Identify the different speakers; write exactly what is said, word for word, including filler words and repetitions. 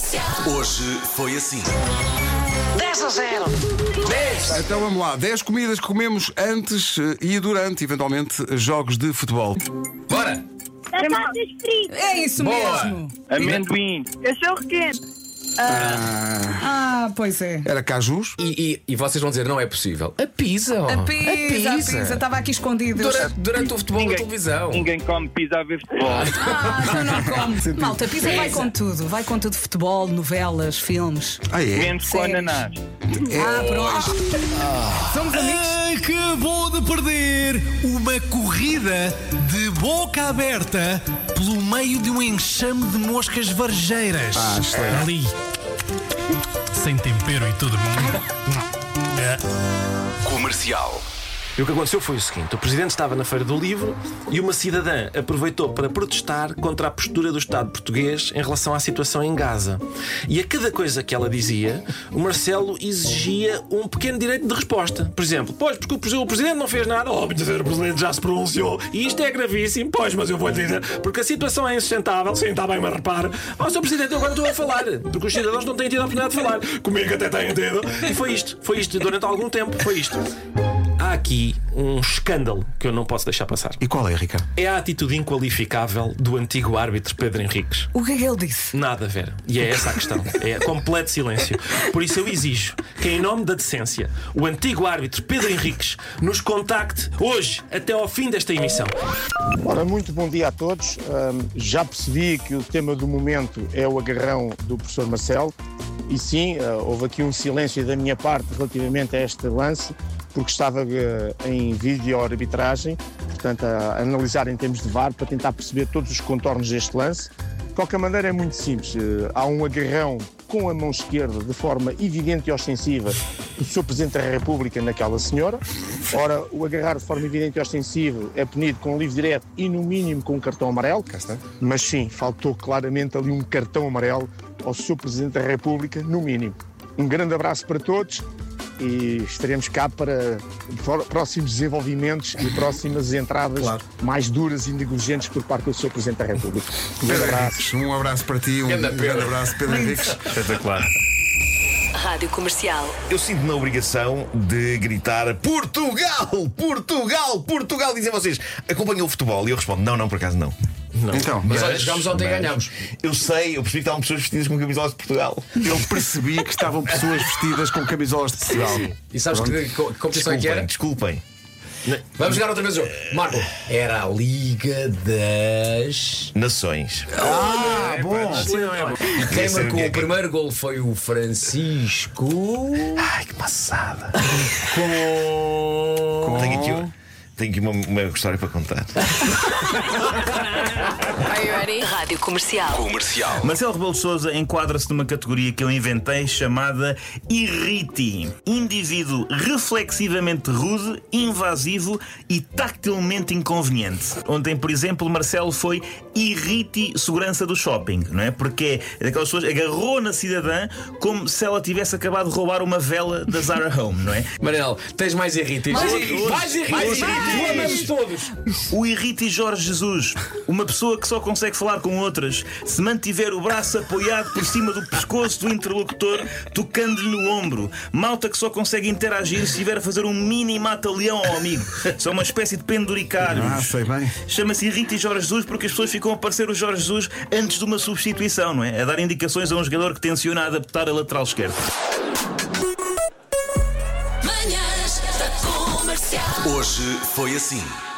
Speaker 1: Hoje foi assim.
Speaker 2: dez a zero. dez.
Speaker 3: Então vamos lá, dez comidas que comemos antes eh, e durante, eventualmente, jogos de futebol.
Speaker 2: Bora.
Speaker 4: Batatas fritas.
Speaker 5: É isso
Speaker 2: Boa.
Speaker 5: mesmo.
Speaker 6: Amendoim.
Speaker 4: Cachorro quente.
Speaker 5: Ah, pois é.
Speaker 3: Era cajus?
Speaker 2: E, e, e vocês vão dizer, não é possível. A pizza, oh.
Speaker 5: A pizza, a pizza. Estava aqui escondido.
Speaker 2: Durante, durante o futebol
Speaker 6: Ninguém-
Speaker 2: na televisão.
Speaker 6: Ninguém come pizza a ver futebol.
Speaker 5: Ah, tu não comes. Malta, a pizza vai com tudo. Vai com tudo: futebol, novelas, filmes.
Speaker 3: Ah, é?
Speaker 6: Menos com
Speaker 5: Séries.
Speaker 6: ananás.
Speaker 5: Ah, pronto. Somos amigos.
Speaker 7: Acabou de perder uma corrida de boca aberta pelo meio de um enxame de moscas varjeiras.
Speaker 3: Ah, excelente.
Speaker 7: Ali, sem tempero e tudo.
Speaker 1: Comercial.
Speaker 8: E o que aconteceu foi o seguinte: o Presidente estava na Feira do Livro e uma cidadã aproveitou para protestar contra a postura do Estado português em relação à situação em Gaza. E a cada coisa que ela dizia, o Marcelo exigia um pequeno direito de resposta. Por exemplo, pois, porque o Presidente não fez nada. Oh, dizer, o Presidente já se pronunciou e isto é gravíssimo. Pois, mas eu vou dizer, porque a situação é insustentável. Sim, está bem, mas repare. Oh, senhor Presidente, eu agora estou a falar, porque os cidadãos não têm tido a oportunidade de falar. Comigo até têm tido. E foi isto, foi isto, durante algum tempo, foi isto. Há aqui um escândalo que eu não posso deixar passar.
Speaker 3: E qual é, Ricardo?
Speaker 8: É a atitude inqualificável do antigo árbitro Pedro Henriques.
Speaker 5: O que é que ele disse?
Speaker 8: Nada, Vera. E é essa a questão. É completo silêncio. Por isso eu exijo que, em nome da decência, o antigo árbitro Pedro Henriques nos contacte hoje, até ao fim desta emissão.
Speaker 9: Ora, muito bom dia a todos. Ahm, já percebi que o tema do momento é o agarrão do professor Marcelo. E sim, ah, houve aqui um silêncio da minha parte relativamente a este lance, porque estava ah, em vídeo-arbitragem, portanto, a analisar em termos de V A R para tentar perceber todos os contornos deste lance. De qualquer maneira, é muito simples. Ah, há um agarrão com a mão esquerda, de forma evidente e ostensiva, do senhor Presidente da República naquela senhora. Ora, o agarrar de forma evidente e ostensiva é punido com um livre direto e, no mínimo, com um cartão amarelo. Mas sim, faltou claramente ali um cartão amarelo ao senhor Presidente da República, no mínimo. Um grande abraço para todos e estaremos cá para próximos desenvolvimentos e próximas entradas mais duras e negligentes por parte do senhor Presidente da República. Um grande abraço.
Speaker 3: Um abraço para ti, um
Speaker 2: Ganda
Speaker 3: grande
Speaker 2: Pedro.
Speaker 3: abraço, Pedro Henriques.
Speaker 8: Espetacular.
Speaker 10: Rádio Comercial.
Speaker 1: Eu sinto na obrigação de gritar Portugal! Portugal! Portugal! Dizem vocês, acompanham o futebol? E eu respondo, não, não, por acaso não.
Speaker 3: Então,
Speaker 2: Mas olha, jogámos ontem e ganhámos.
Speaker 1: Eu sei, eu percebi que estavam pessoas vestidas com camisolas de Portugal.
Speaker 3: eu percebi que estavam pessoas vestidas com camisolas de Portugal.
Speaker 2: E sabes que, que competição é que era?
Speaker 1: Desculpem, desculpem.
Speaker 2: Vamos jogar outra vez o jogo. Marco, era a Liga das.
Speaker 1: Nações.
Speaker 3: Ah, bom.
Speaker 2: E quem
Speaker 1: saber
Speaker 2: marcou
Speaker 1: quem é
Speaker 2: o
Speaker 1: que-
Speaker 2: primeiro gol foi o Francisco.
Speaker 1: Ai, que passada.
Speaker 2: Com.
Speaker 1: Tenho aqui, tenho aqui uma, uma história para contar.
Speaker 10: Are you ready? Rádio Comercial.
Speaker 1: Comercial.
Speaker 11: Marcelo Rebelo de Sousa enquadra-se numa categoria que eu inventei chamada Irriti. Indivíduo reflexivamente rude, invasivo e tactilmente inconveniente. Ontem, por exemplo, Marcelo foi Irriti segurança do shopping, não é? Porque é daquelas pessoas agarrou na cidadã como se ela tivesse acabado de roubar uma vela da Zara Home, não é?
Speaker 2: Manel, tens mais irritis.
Speaker 11: Mais
Speaker 2: Mais
Speaker 11: irritis.
Speaker 2: Mais irritis. Amamos todos.
Speaker 11: O Irriti Jorge Jesus, uma pessoa que só consegue falar com outras se mantiver o braço apoiado por cima do pescoço do interlocutor, tocando-lhe no ombro. Malta que só consegue interagir se estiver a fazer um mini mata-leão ao amigo. São uma espécie de penduricários.
Speaker 3: Ah, sei bem.
Speaker 11: Chama-se Irriti Jorge Jesus porque as pessoas ficam a parecer o Jorge Jesus antes de uma substituição, não é? A dar indicações a um jogador que tenciona adaptar a lateral esquerdo.
Speaker 10: Manhãs da Comercial.
Speaker 1: Hoje foi assim.